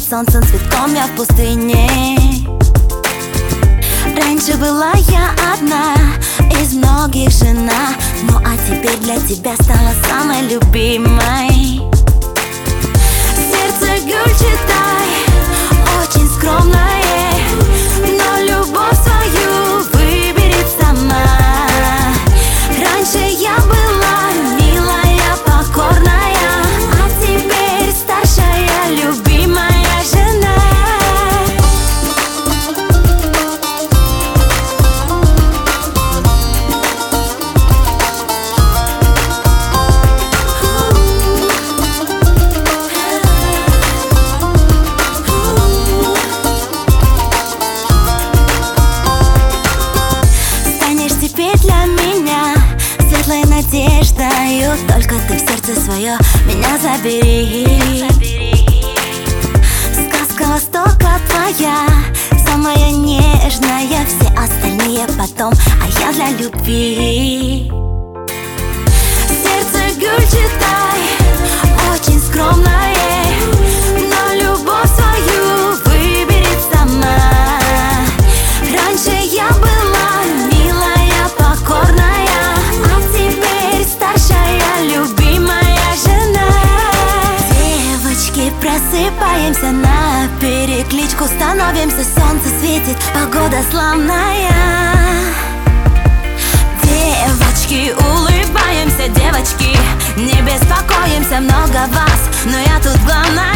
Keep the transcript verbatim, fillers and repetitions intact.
солнцем, цветком я в пустыне. Раньше была я одна из многих жена, ну а теперь для тебя стала самой любимой. Сердце Гюльчатай очень скромное, но любовь свою выберет сама. Раньше я была милая, покорная, а теперь старшая, любимая жена. Теперь для меня светлой надеждою, только ты в сердце свое меня забери. Сказка Востока твоя, самая нежная, все остальные потом, а я для любви. Сердце Гюльчатай очень скромное, но любовь свою выберет сама. Раньше я была милая, покорная, а теперь старшая, любимая жена. Девочки, просыпаемся на перекличку, становимся, солнце светит, погода славная. Девочки, улыбаемся, девочки, не беспокоимся, много вас, но я тут главная.